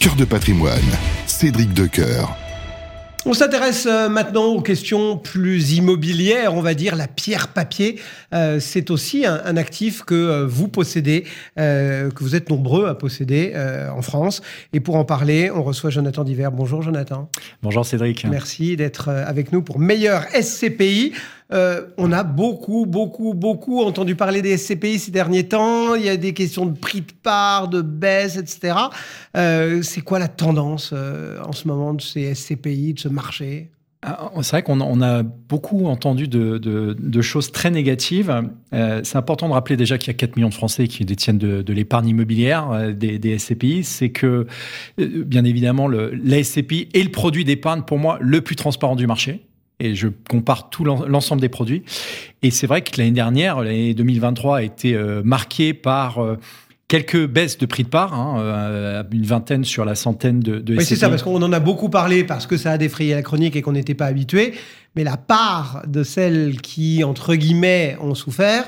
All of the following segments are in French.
Cœur de patrimoine, Cédric Decoeur. On s'intéresse maintenant aux questions plus immobilières, on va dire la pierre-papier. C'est aussi un actif que vous possédez, que vous êtes nombreux à posséder en France. Et pour en parler, on reçoit Jonathan Diver. Bonjour Jonathan. Bonjour Cédric. Merci d'être avec nous pour Meilleur SCPI. On a beaucoup entendu parler des SCPI ces derniers temps. Il y a des questions de prix de part, de baisse, etc. C'est quoi la tendance en ce moment de ces SCPI, de ce marché ? C'est vrai qu'on a beaucoup entendu de choses très négatives. C'est important de rappeler déjà qu'il y a 4 millions de Français qui détiennent de l'épargne immobilière, des SCPI. C'est que, bien évidemment, la SCPI est le produit d'épargne, pour moi, le plus transparent du marché. Et je compare tout l'ensemble des produits. Et c'est vrai que l'année dernière, l'année 2023, a été marquée par quelques baisses de prix de part, une vingtaine sur la centaine de SCPI. Oui, c'est ça, parce qu'on en a beaucoup parlé, parce que ça a défrayé la chronique et qu'on n'était pas habitué. Mais la part de celles qui, entre guillemets, ont souffert,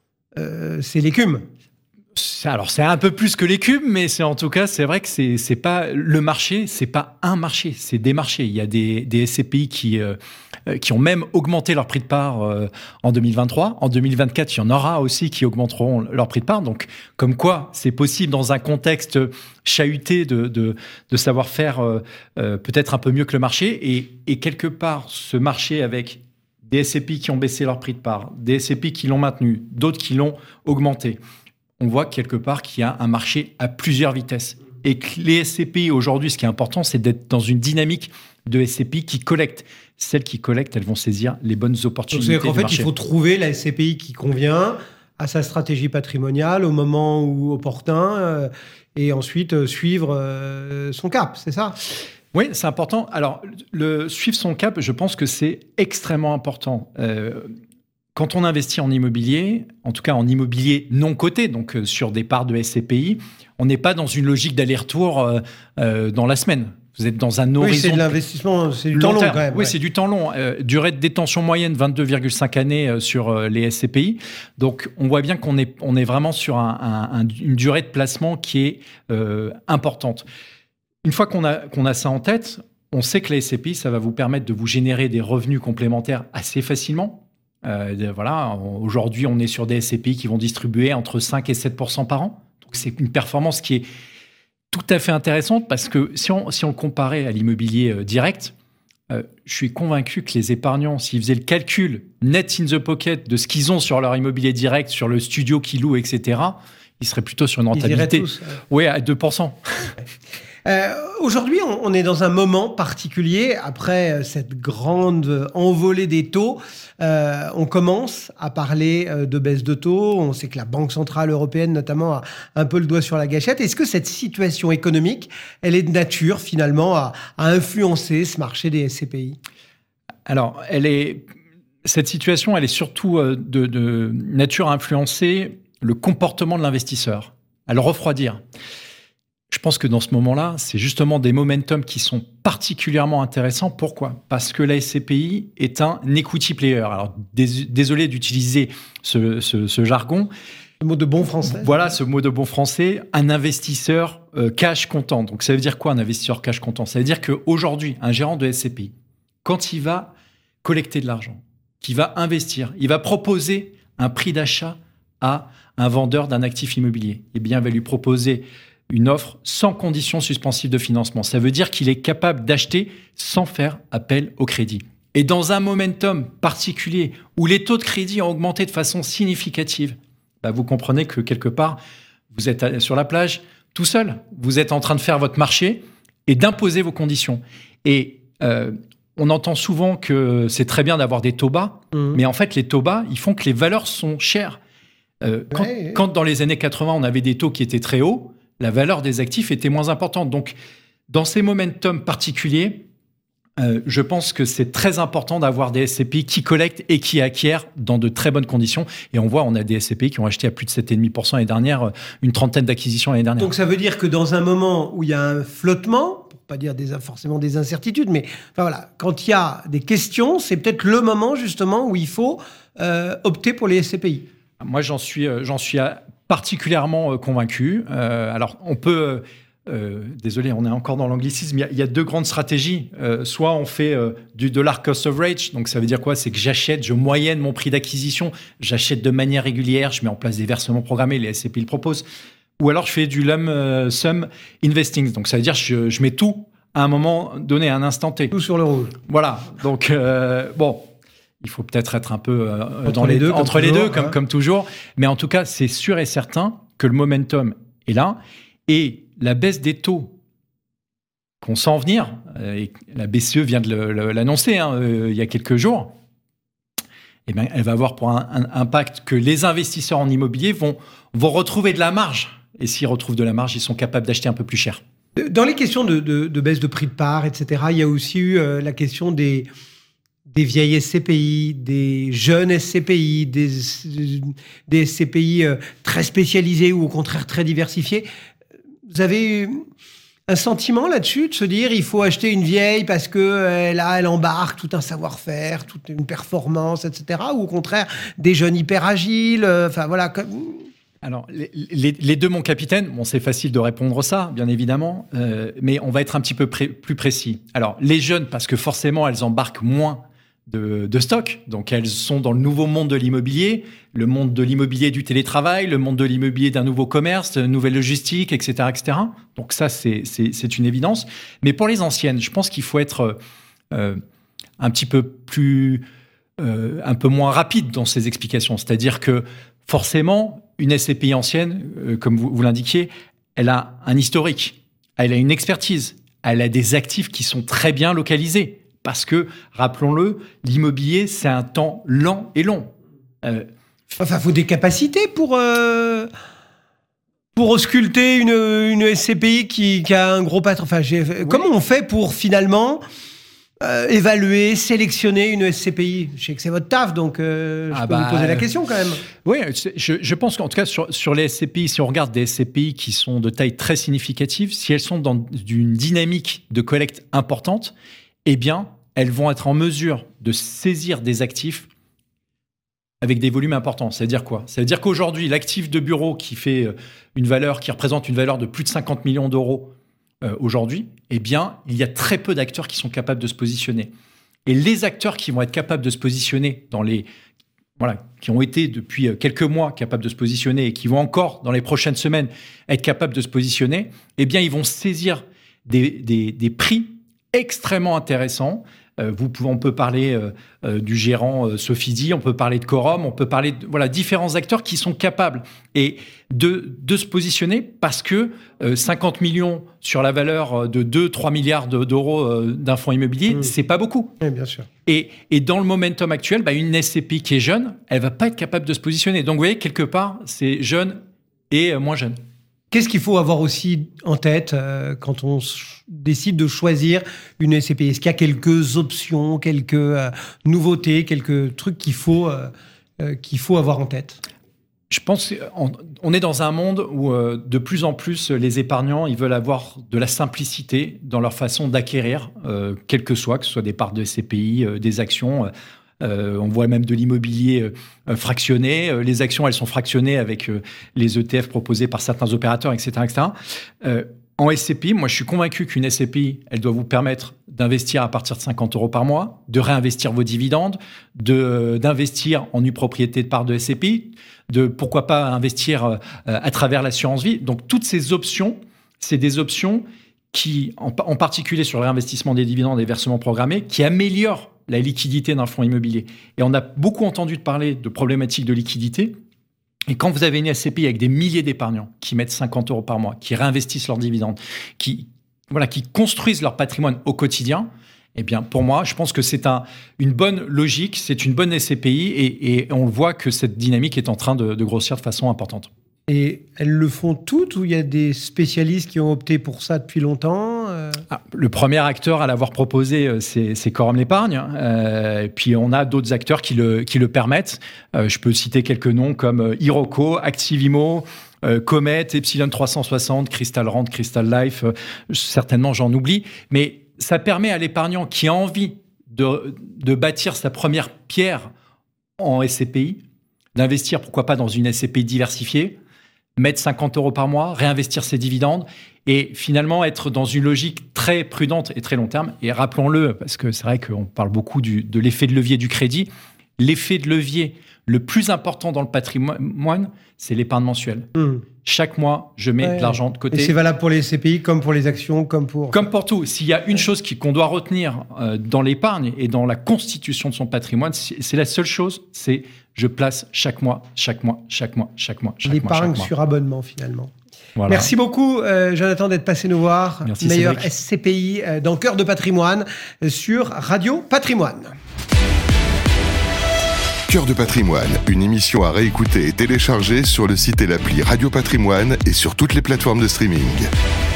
c'est l'écume. Alors, c'est un peu plus que l'écume, mais en tout cas, c'est vrai que c'est pas le marché, c'est pas un marché, c'est des marchés. Il y a des SCPI qui ont même augmenté leur prix de part en 2023. En 2024, il y en aura aussi qui augmenteront leur prix de part. Donc, comme quoi, c'est possible dans un contexte chahuté de savoir faire peut-être un peu mieux que le marché. Et quelque part, ce marché avec des SCPI qui ont baissé leur prix de part, des SCPI qui l'ont maintenu, d'autres qui l'ont augmenté, on voit quelque part qu'il y a un marché à plusieurs vitesses. Et que les SCPI, aujourd'hui, ce qui est important, c'est d'être dans une dynamique de SCPI qui collectent. Celles qui collectent, elles vont saisir les bonnes opportunités. Donc, c'est-à-dire qu'en fait, il faut trouver la SCPI qui convient à sa stratégie patrimoniale au moment où opportun et ensuite suivre son cap, c'est ça ? Oui, c'est important. Alors, suivre son cap, je pense que c'est extrêmement important. Quand on investit en immobilier, en tout cas en immobilier non coté, donc sur des parts de SCPI, on n'est pas dans une logique d'aller-retour dans la semaine. Vous êtes dans un horizon... Oui, c'est de l'investissement, c'est du temps long quand même. Oui, c'est du temps long. Durée de détention moyenne, 22,5 années sur les SCPI. Donc, on voit bien qu'on est vraiment sur une durée de placement qui est importante. Une fois qu'on a ça en tête, on sait que la SCPI, ça va vous permettre de vous générer des revenus complémentaires assez facilement. Aujourd'hui, on est sur des SCPI qui vont distribuer entre 5 et 7% par an. Donc, c'est une performance qui est tout à fait intéressante parce que si on comparait à l'immobilier direct, je suis convaincu que les épargnants, s'ils faisaient le calcul net in the pocket de ce qu'ils ont sur leur immobilier direct, sur le studio qu'ils louent, etc., ils seraient plutôt sur une rentabilité à 2%. Aujourd'hui, on est dans un moment particulier. Après cette grande envolée des taux, on commence à parler de baisse de taux. On sait que la Banque Centrale Européenne, notamment, a un peu le doigt sur la gâchette. Est-ce que cette situation économique, elle est de nature, finalement, à influencer ce marché des SCPI ? Alors, cette situation, elle est surtout de nature à influencer le comportement de l'investisseur, à le refroidir. Je pense que dans ce moment-là, c'est justement des momentum qui sont particulièrement intéressants. Pourquoi ? Parce que la SCPI est un equity player. Alors, désolé d'utiliser ce jargon. Le mot de bon français. Voilà, ce mot de bon français. Un investisseur cash comptant. Donc, ça veut dire quoi, un investisseur cash comptant ? Ça veut dire qu'aujourd'hui, un gérant de SCPI, quand il va collecter de l'argent, qu'il va investir, il va proposer un prix d'achat à un vendeur d'un actif immobilier. Eh bien, il va lui proposer une offre sans condition suspensive de financement. Ça veut dire qu'il est capable d'acheter sans faire appel au crédit. Et dans un momentum particulier où les taux de crédit ont augmenté de façon significative, vous comprenez que quelque part, vous êtes sur la plage tout seul. Vous êtes en train de faire votre marché et d'imposer vos conditions. Et on entend souvent que c'est très bien d'avoir des taux bas, mais en fait, les taux bas, ils font que les valeurs sont chères. Quand dans les années 80, on avait des taux qui étaient très hauts, la valeur des actifs était moins importante. Donc, dans ces momentum particuliers, je pense que c'est très important d'avoir des SCPI qui collectent et qui acquièrent dans de très bonnes conditions. Et on voit, on a des SCPI qui ont acheté à plus de 7,5% l'année dernière, une trentaine d'acquisitions l'année dernière. Donc, ça veut dire que dans un moment où il y a un flottement, pour pas dire forcément des incertitudes, mais voilà, quand il y a des questions, c'est peut-être le moment justement où il faut opter pour les SCPI. Moi, j'en suis particulièrement convaincu. Alors, on peut désolé, on est encore dans l'anglicisme, il y a deux grandes stratégies. Soit on fait du dollar cost average, donc ça veut dire quoi? C'est que je moyenne mon prix d'acquisition, j'achète de manière régulière, je mets en place des versements programmés, les SCPI le proposent. Ou alors je fais du lump sum investing, donc ça veut dire que je mets tout à un moment donné, à un instant T. Tout sur le rouge. Voilà, donc bon, il faut peut-être être un peu entre les deux, comme toujours, mais en tout cas, c'est sûr et certain que le momentum est là, et la baisse des taux qu'on sent venir, et la BCE vient de l'annoncer il y a quelques jours, eh bien, elle va avoir pour un impact que les investisseurs en immobilier vont retrouver de la marge. Et s'ils retrouvent de la marge, ils sont capables d'acheter un peu plus cher. Dans les questions de baisse de prix de part, etc., il y a aussi eu la question des vieilles SCPI, des jeunes SCPI, des SCPI très spécialisés ou au contraire très diversifiés. Vous avez un sentiment là-dessus de se dire il faut acheter une vieille parce que là elle embarque tout un savoir-faire, toute une performance, etc. Ou au contraire des jeunes hyper agiles. Enfin voilà. Alors les deux, mon capitaine. Bon, c'est facile de répondre ça, bien évidemment, mais on va être un petit peu plus précis. Alors les jeunes parce que forcément elles embarquent moins de stock. Donc, elles sont dans le nouveau monde de l'immobilier, le monde de l'immobilier du télétravail, le monde de l'immobilier d'un nouveau commerce, de nouvelle logistique, etc., etc. Donc, ça, c'est une évidence. Mais pour les anciennes, je pense qu'il faut être un petit peu plus, un peu moins rapide dans ces explications. C'est-à-dire que, forcément, une SCPI ancienne, comme vous l'indiquiez, elle a un historique, elle a une expertise, elle a des actifs qui sont très bien localisés. Parce que, rappelons-le, l'immobilier, c'est un temps lent et long. Enfin, il faut des capacités pour ausculter une SCPI qui a un gros patron. Enfin, comment on fait pour finalement évaluer, sélectionner une SCPI? Je sais que c'est votre taf, donc je peux vous poser la question quand même. Oui, je pense qu'en tout cas, sur les SCPI, si on regarde des SCPI qui sont de taille très significative, si elles sont dans une dynamique de collecte importante, eh bien, elles vont être en mesure de saisir des actifs avec des volumes importants. Ça veut dire quoi? Ça veut dire qu'aujourd'hui, l'actif de bureau qui représente une valeur de plus de 50 millions d'euros aujourd'hui, eh bien, il y a très peu d'acteurs qui sont capables de se positionner. Et les acteurs qui vont être capables de se positionner qui ont été depuis quelques mois capables de se positionner et qui vont encore, dans les prochaines semaines, être capables de se positionner, eh bien, ils vont saisir des prix extrêmement intéressants. On peut parler du gérant Sofidy, on peut parler de Quorum, on peut parler de différents acteurs qui sont capables de se positionner parce que 50 millions sur la valeur de 2-3 milliards d'euros d'un fonds immobilier, c'est pas beaucoup. Oui, bien sûr. Et dans le momentum actuel, une SCPI qui est jeune, elle va pas être capable de se positionner. Donc vous voyez, quelque part, c'est jeune et moins jeune. Qu'est-ce qu'il faut avoir aussi en tête quand on décide de choisir une SCPI? Est-ce qu'il y a quelques options, quelques nouveautés, quelques trucs qu'il faut avoir en tête? Je pense qu'on est dans un monde où de plus en plus les épargnants ils veulent avoir de la simplicité dans leur façon d'acquérir, quel que ce soit des parts de SCPI, des actions. On voit même de l'immobilier fractionné. Les actions, elles sont fractionnées avec les ETF proposés par certains opérateurs, etc. etc. En SCPI, moi, je suis convaincu qu'une SCPI, elle doit vous permettre d'investir à partir de 50 € par mois, de réinvestir vos dividendes, d'investir en nue propriété de parts de SCPI, de pourquoi pas investir à travers l'assurance vie. Donc, toutes ces options, c'est des options qui, en particulier sur le réinvestissement des dividendes et versements programmés, qui améliorent la liquidité d'un fonds immobilier. Et on a beaucoup entendu parler de problématiques de liquidité. Et quand vous avez une SCPI avec des milliers d'épargnants qui mettent 50 € par mois, qui réinvestissent leurs dividendes, qui construisent leur patrimoine au quotidien, eh bien, pour moi, je pense que c'est une bonne logique, c'est une bonne SCPI et on voit que cette dynamique est en train de grossir de façon importante. Et elles le font toutes ou il y a des spécialistes qui ont opté pour ça depuis longtemps Le premier acteur à l'avoir proposé, c'est Quorum l'Épargne. Et puis, on a d'autres acteurs qui le permettent. Je peux citer quelques noms comme Iroko, Activimo, Comet, Epsilon 360, Crystal Rent, Crystal Life. Certainement, j'en oublie. Mais ça permet à l'épargnant qui a envie de bâtir sa première pierre en SCPI, d'investir, pourquoi pas, dans une SCPI diversifiée, mettre 50 € par mois, réinvestir ses dividendes et finalement être dans une logique très prudente et très long terme. Et rappelons-le, parce que c'est vrai qu'on parle beaucoup de l'effet de levier du crédit. L'effet de levier le plus important dans le patrimoine, c'est l'épargne mensuelle. Chaque mois, je mets de l'argent de côté. Et c'est valable pour les SCPI, comme pour les actions, comme pour tout. S'il y a une chose qu'on doit retenir dans l'épargne et dans la constitution de son patrimoine, c'est la seule chose, c'est je place chaque mois. L'épargne sur abonnement, finalement. Voilà. Merci beaucoup, Jonathan, d'être passé nous voir. Merci, Meilleur Cédric. SCPI dans Cœur de Patrimoine sur Radio Patrimoine. Cœur de Patrimoine, une émission à réécouter et télécharger sur le site et l'appli Radio Patrimoine et sur toutes les plateformes de streaming.